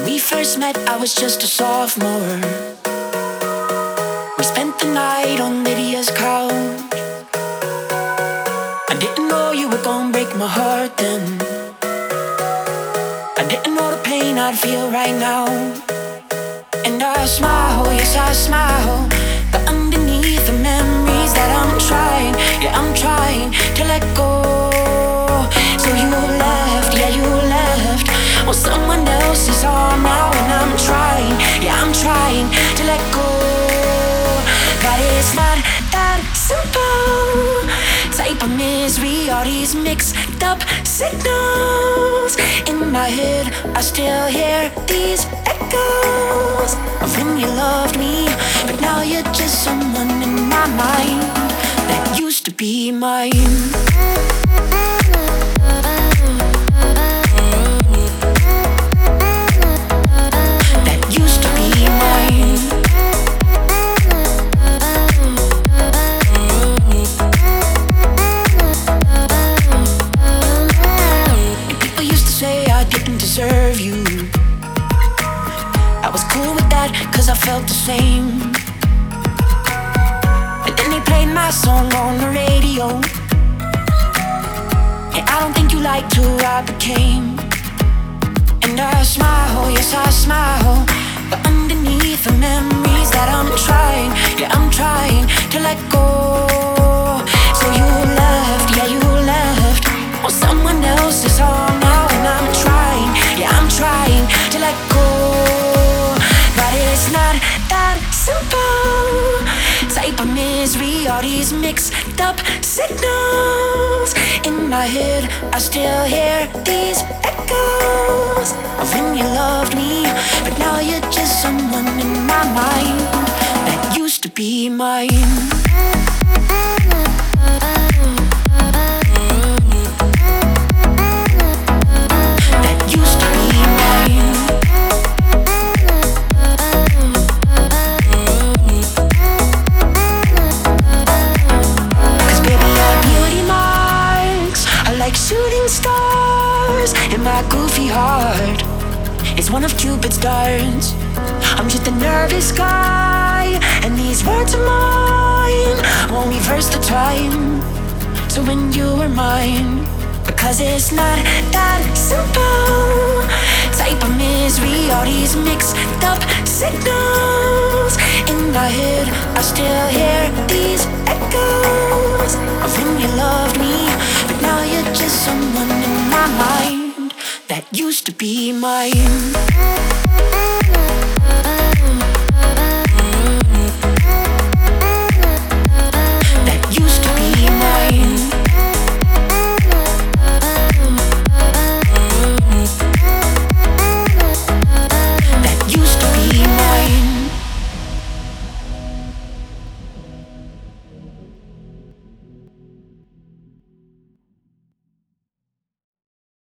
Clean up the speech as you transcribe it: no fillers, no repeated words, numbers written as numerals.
first met, I was just a sophomore. We spent the night on Lydia's couch. I didn't know you were gonna break my heart then. I didn't know the pain I'd feel right now. And I smile, yes I smile, but underneath the memories that I'm trying, yeah I'm trying to let go. So you left, yeah you left, well someone else's arm now. And I'm trying, yeah I'm trying to let go. But it's not that simple. Type of misery, all these mixed up signals. In my head, I still hear these echoes of when you loved me, but now you're just someone in my mind that used to be mine. Deserve you. I was cool with that, cause I felt the same. And then they played my song on the radio, and I don't think you liked who I became. And I smile, yes I smile, but underneath the memories that I'm trying, yeah I'm trying to let go. So you left, yeah you left, on someone else's arm now. And I'm trying, yeah I'm trying to let go. But it's not that simple. Type of misery, all these mixed up signals. In my head, I still hear these echoes of when you loved me, but now you're just someone in my mind that used to be mine. Shooting stars in my goofy heart. It's one of Cupid's darts. I'm just a nervous guy, and these words of mine won't reverse the time. So when you were mine, because it's not that simple. Type of misery, all these mixed up signals. In my head, I still hear these echoes of when you loved me, but now you're just someone in my mind that used to be mine.